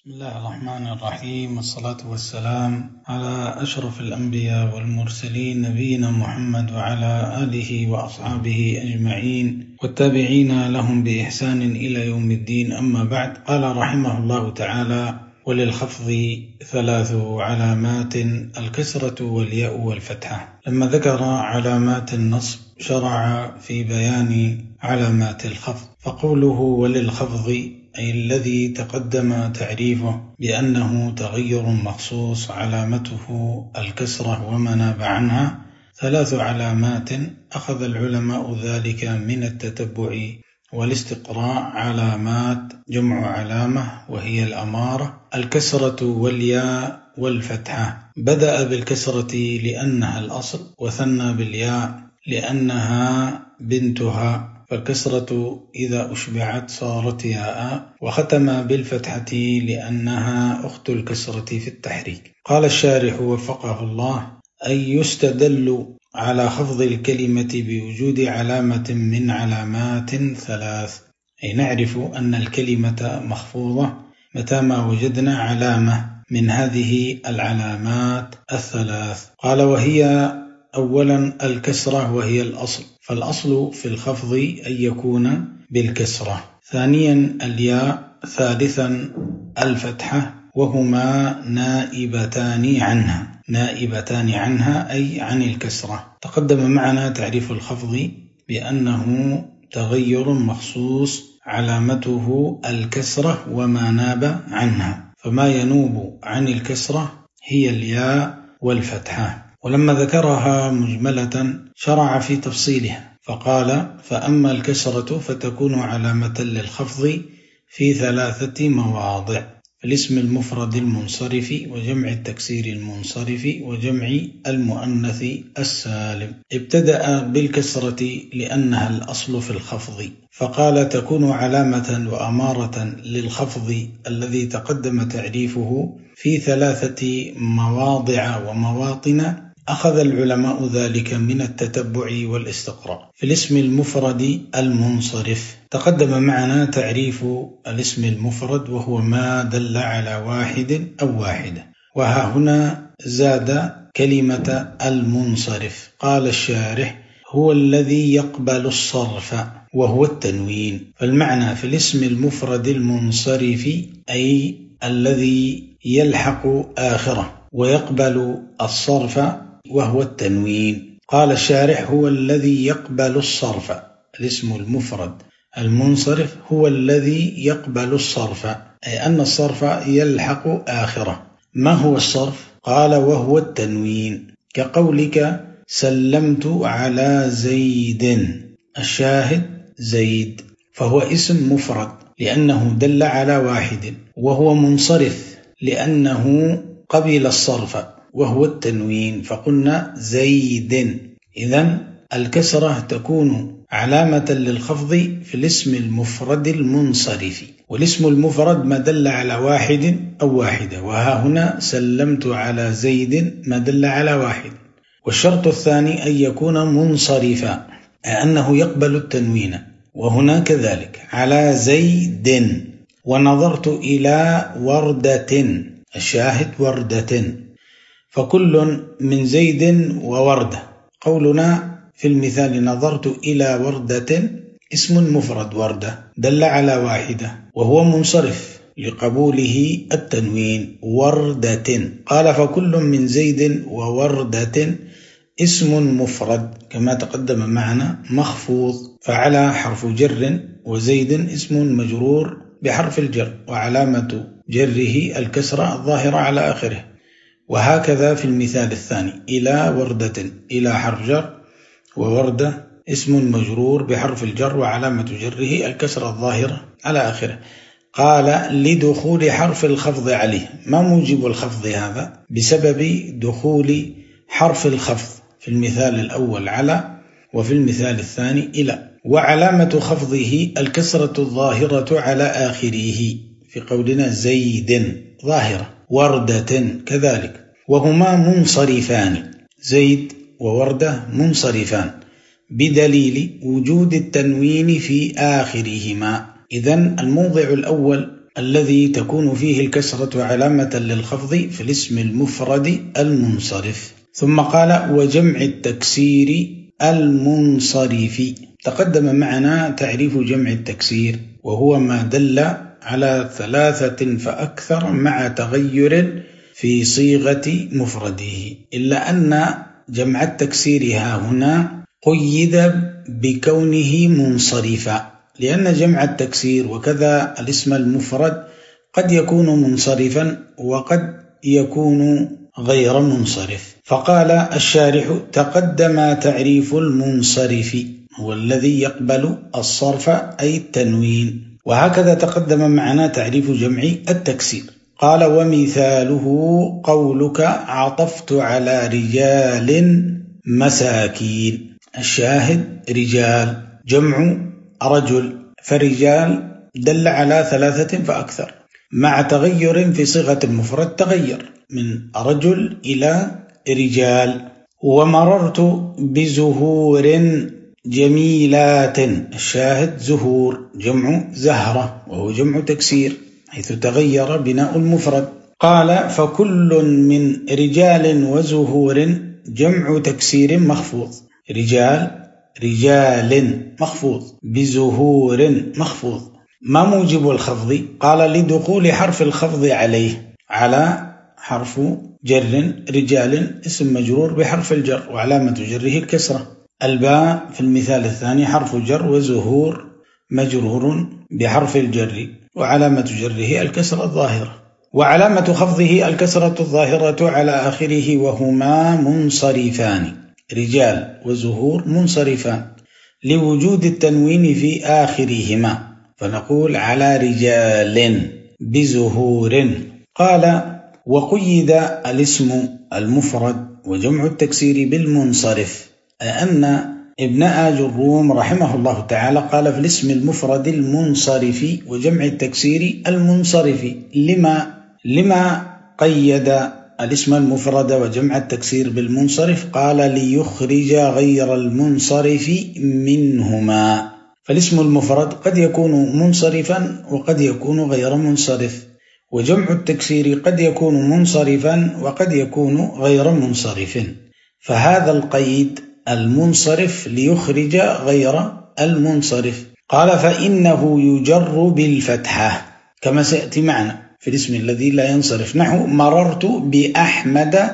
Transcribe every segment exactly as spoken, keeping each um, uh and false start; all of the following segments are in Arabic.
بسم الله الرحمن الرحيم، والصلاة والسلام على أشرف الأنبياء والمرسلين نبينا محمد وعلى آله وأصحابه أجمعين والتابعين لهم بإحسان إلى يوم الدين. أما بعد، قال رحمه الله تعالى: وللخفض ثلاث علامات: الكسرة والياء والفتحة. لما ذكر علامات النصب شرع في بيان علامات الخفض، فقوله وللخفض أي الذي تقدم تعريفه بأنه تغير مخصوص علامته الكسرة وما ناب عنها. ثلاث علامات أخذ العلماء ذلك من التتبع والاستقراء. علامات جمع علامة وهي الأمارة، الكسرة والياء والفتحة. بدأ بالكسرة لأنها الأصل، وثنى بالياء لأنها بنتها، فالكسرة إذا أشبعت صارت ياء، وختم بالفتحة لأنها أخت الكسرة في التحريك. قال الشارح وفقه الله: أي يستدل على خفض الكلمة بوجود علامة من علامات ثلاث، أي نعرف أن الكلمة مخفوضة متى ما وجدنا علامة من هذه العلامات الثلاث. قال: وهي أولا الكسرة وهي الأصل، فالأصل في الخفض أن يكون بالكسرة. ثانيا الياء. ثالثا الفتحة، وهما نائبتان عنها. نائبتان عنها أي عن الكسرة. تقدم معنا تعريف الخفض بأنه تغير مخصوص علامته الكسرة وما ناب عنها، فما ينوب عن الكسرة هي الياء والفتحة. ولما ذكرها مجملة شرع في تفصيلها، فقال: فأما الكسرة فتكون علامة للخفض في ثلاثة مواضع: الاسم المفرد المنصرف، وجمع التكسير المنصرف، وجمع المؤنث السالم. ابتدأ بالكسرة لأنها الأصل في الخفض، فقال: تكون علامة وأمارة للخفض الذي تقدم تعريفه في ثلاثة مواضع ومواطن، أخذ العلماء ذلك من التتبع والاستقراء. في الاسم المفرد المنصرف تقدم معنا تعريف الاسم المفرد، وهو ما دل على واحد أو واحدة، وها هنا زاد كلمة المنصرف. قال الشارح: هو الذي يقبل الصرف وهو التنوين. فالمعنى في الاسم المفرد المنصرف أي الذي يلحق آخره ويقبل الصرف وهو التنوين. قال الشارح: هو الذي يقبل الصرف. الاسم المفرد المنصرف هو الذي يقبل الصرف، أي أن الصرف يلحق آخره. ما هو الصرف؟ قال: وهو التنوين، كقولك: سلمت على زيد. الشاهد زيد، فهو اسم مفرد لأنه دل على واحد، وهو منصرف لأنه قبل الصرف وهو التنوين، فقلنا زيد. إذن الكسرة تكون علامة للخفض في الاسم المفرد المنصرف، والاسم المفرد ما دل على واحد أو واحدة، وها هنا سلمت على زيد ما دل على واحد. والشرط الثاني أن يكون منصرفا، أنه يقبل التنوين، وهنا كذلك على زيد. ونظرت إلى وردة. الشاهد وردة، فكل من زيد ووردة. قولنا في المثال: نظرت إلى وردة، اسم مفرد وردة دل على واحدة وهو منصرف لقبوله التنوين وردة. قال: فكل من زيد ووردة اسم مفرد كما تقدم معنا مخفوض، فعلى حرف جر، وزيد اسم مجرور بحرف الجر، وعلامة جره الكسرة الظاهرة على آخره. وهكذا في المثال الثاني: إلى وردة، إلى حرف جر، ووردة اسم مجرور بحرف الجر، وعلامة جره الكسرة الظاهرة على آخره. قال: لدخول حرف الخفض عليه. ما موجب الخفض هذا؟ بسبب دخول حرف الخفض في المثال الأول على، وفي المثال الثاني إلى. وعلامة خفضه الكسرة الظاهرة على آخره، في قولنا زيد ظاهرة، وردة كذلك، وهما منصرفان. زيد ووردة منصرفان بدليل وجود التنوين في آخرهما. إذن الموضع الأول الذي تكون فيه الكسرة علامة للخفض في الاسم المفرد المنصرف. ثم قال وجمع التكسير المنصرف. تقدم معنا تعريف جمع التكسير، وهو ما دل على ثلاثة فأكثر مع تغير في صيغة مفرده، إلا أن جمع التكسير ها هنا قيد بكونه منصرفا، لأن جمع التكسير وكذا الاسم المفرد قد يكون منصرفا وقد يكون غير منصرف. فقال الشارح تقدم تعريف المنصرف هو الذي يقبل الصرف أي التنوين، وهكذا تقدم معنا تعريف جمع التكسير. قال ومثاله قولك عطفت على رجال مساكين. الشاهد رجال جمع رجل، فرجال دل على ثلاثة فأكثر مع تغير في صيغة المفرد، تغير من رجل إلى رجال. ومررت بزهور جميلات. الشاهد زهور جمع زهرة وهو جمع تكسير حيث تغير بناء المفرد. قال فكل من رجال وزهور جمع تكسير مخفوض. رجال رجال مخفوض، بزهور مخفوض. ما موجب الخفض؟ قال لدخول حرف الخفض عليه، على حرف جر رجال اسم مجرور بحرف الجر وعلامة جره الكسرة. الباء في المثال الثاني حرف جر، وزهور مجرور بحرف الجر وعلامة جره الكسرة الظاهرة، وعلامة خفضه الكسرة الظاهرة على آخره، وهما منصرفان. رجال وزهور منصرفان لوجود التنوين في آخرهما، فنقول على رجال بزهور. قال وقيد الاسم المفرد وجمع التكسير بالمنصرف، أن ابن آج الروم رحمه الله تعالى قال في الاسم المفرد المنصرف وجمع التكسير المنصرف. لما لما قيد الاسم المفرد وجمع التكسير بالمنصرف؟ قال ليخرج غير المنصرف منهما. فالاسم المفرد قد يكون منصرفا وقد يكون غير منصرف، وجمع التكسير قد يكون منصرفا وقد يكون غير منصرف، فهذا القيد المنصرف ليخرج غير المنصرف. قال فإنه يجر بالفتحة كما سيأتي معنا في الاسم الذي لا ينصرف، نحو مررت بأحمد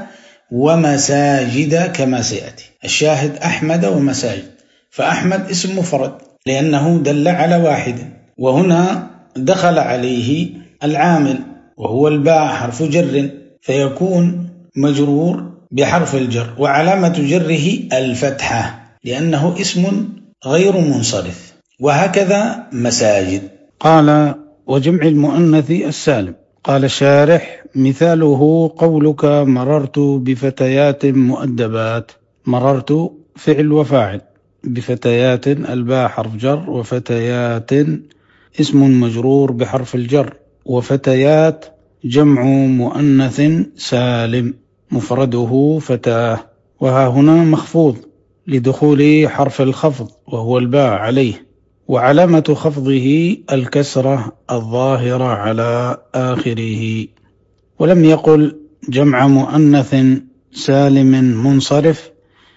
ومساجد كما سيأتي. الشاهد أحمد ومساجد، فأحمد اسم مفرد لأنه دل على واحد، وهنا دخل عليه العامل وهو الباء حرف جر، فيكون مجرور بحرف الجر وعلامة جره الفتحة لأنه اسم غير منصرف. وهكذا مساجد. قال وجمع المؤنث السالم. قال الشارح مثاله قولك مررت بفتيات مؤدبات. مررت فعل وفاعل، بفتيات الباء حرف جر، وفتيات اسم مجرور بحرف الجر، وفتيات جمع مؤنث سالم مفرده فتاة، وها هنا مخفوض لدخول حرف الخفض وهو الباء عليه، وعلامة خفضه الكسرة الظاهرة على آخره. ولم يقل جمع مؤنث سالم منصرف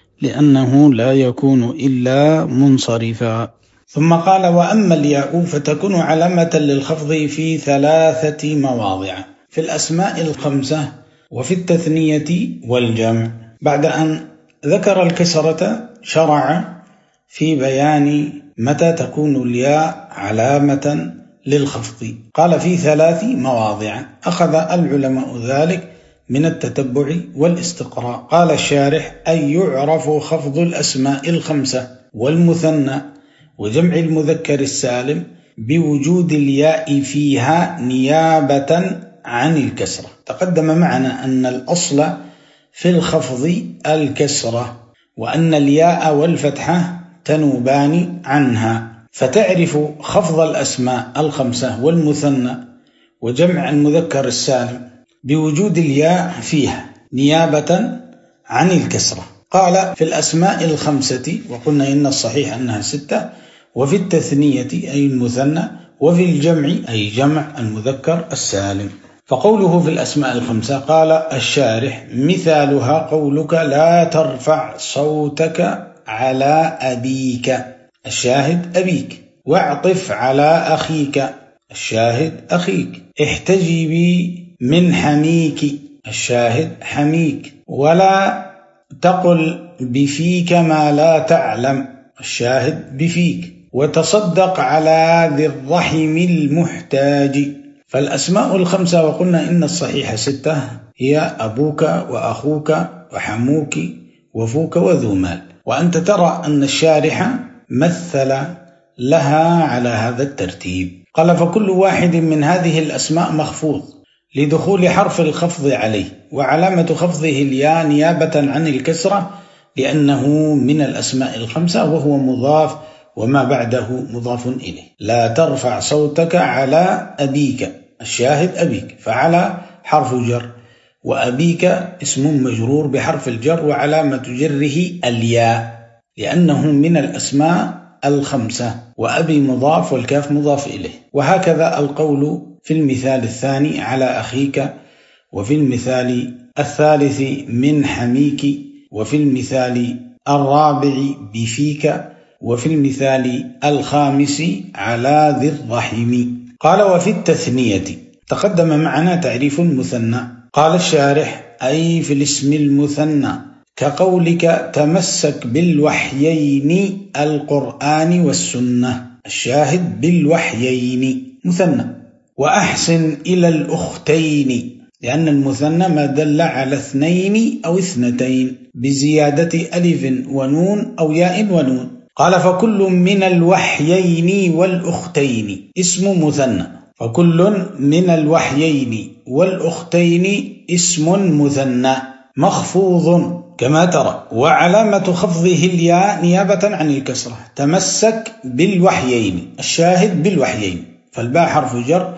لأنه لا يكون إلا منصرفا. ثم قال وأما الياء فتكون علامة للخفض في ثلاثة مواضع: في الأسماء الخمسة وفي التثنية والجمع. بعد أن ذكر الكسرة شرع في بيان متى تكون الياء علامة للخفض. قال في ثلاث مواضع، أخذ العلماء ذلك من التتبع والاستقراء. قال الشارح أن يعرف خفض الأسماء الخمسة والمثنى وجمع المذكر السالم بوجود الياء فيها نيابة عن الكسرة. تقدم معنا أن الأصل في الخفض الكسرة، وأن الياء والفتحة تنوبان عنها، فتعرف خفض الأسماء الخمسة والمثنى وجمع المذكر السالم بوجود الياء فيها نيابة عن الكسرة. قال في الأسماء الخمسة، وقلنا إن الصحيح أنها ستة، وفي التثنية أي المثنى، وفي الجمع أي جمع المذكر السالم. فقوله في الأسماء الخمسة قال الشارح مثالها قولك لا ترفع صوتك على أبيك، الشاهد أبيك، واعطف على أخيك، الشاهد أخيك، احتجبي من حميك، الشاهد حميك، ولا تقل بفيك ما لا تعلم، الشاهد بفيك، وتصدق على ذي الرحم المحتاج. فالأسماء الخمسة وقلنا إن الصحيح ستة هي أبوك وأخوك وحموك وفوك وذو مال، وأنت ترى أن الشارح مثل لها على هذا الترتيب. قال فكل واحد من هذه الأسماء مخفوض لدخول حرف الخفض عليه، وعلامة خفضه الياء نيابة عن الكسرة لأنه من الأسماء الخمسة وهو مضاف وما بعده مضاف إليه. لا ترفع صوتك على أبيك، الشاهد أبيك، فعلى حرف جر، وأبيك اسم مجرور بحرف الجر وعلامة جره الياء لأنه من الأسماء الخمسة، وأبي مضاف والكاف مضاف إليه. وهكذا القول في المثال الثاني على أخيك، وفي المثال الثالث من حميك، وفي المثال الرابع بفيك، وفي المثال الخامس على ذي الرحم. قال وفي التثنية تقدم معنا تعريف المثنى. قال الشارح أي في الاسم المثنى كقولك تمسك بالوحيين القرآن والسنة، الشاهد بالوحيين مثنى. وأحسن إلى الأختين لأن المثنى ما دل على اثنين أو اثنتين بزيادة ألف ونون أو ياء ونون. قال فكل من الوحيين والأختين اسم مثنى، فكل من الوحيين والأختين اسم مثنى مخفوض كما ترى، وعلامة خفضه الياء نيابة عن الكسرة. تمسك بالوحيين، الشاهد بالوحيين، فالباء حرف جر،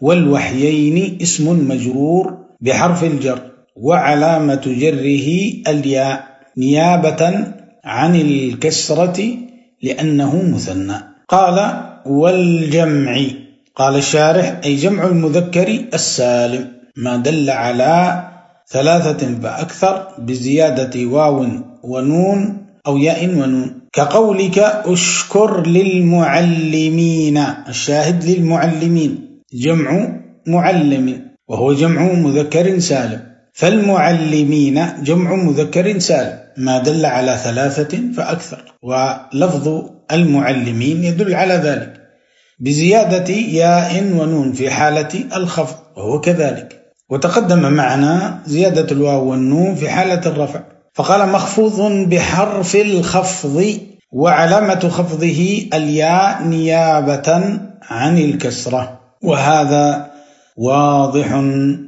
والوحيين اسم مجرور بحرف الجر وعلامة جره الياء نيابة عن الكسرة لأنه مثنى. قال والجمع، قال الشارح أي جمع المذكر السالم ما دل على ثلاثة فأكثر بزيادة واو ونون أو ياء ونون، كقولك أشكر للمعلمين، الشاهد للمعلمين جمع معلم وهو جمع مذكر سالم، فالمعلمين جمع مذكر سالم ما دل على ثلاثة فأكثر، ولفظ المعلمين يدل على ذلك بزيادة ياء ونون في حالة الخفض وهو كذلك. وتقدم معنا زيادة الواو والنون في حالة الرفع. فقال مخفوض بحرف الخفض وعلامة خفضه الياء نيابة عن الكسرة، وهذا واضح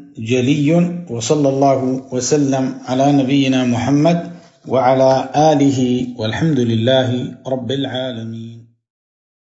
جلي. وصلى الله وسلم على نبينا محمد وعلى آله والحمد لله رب العالمين.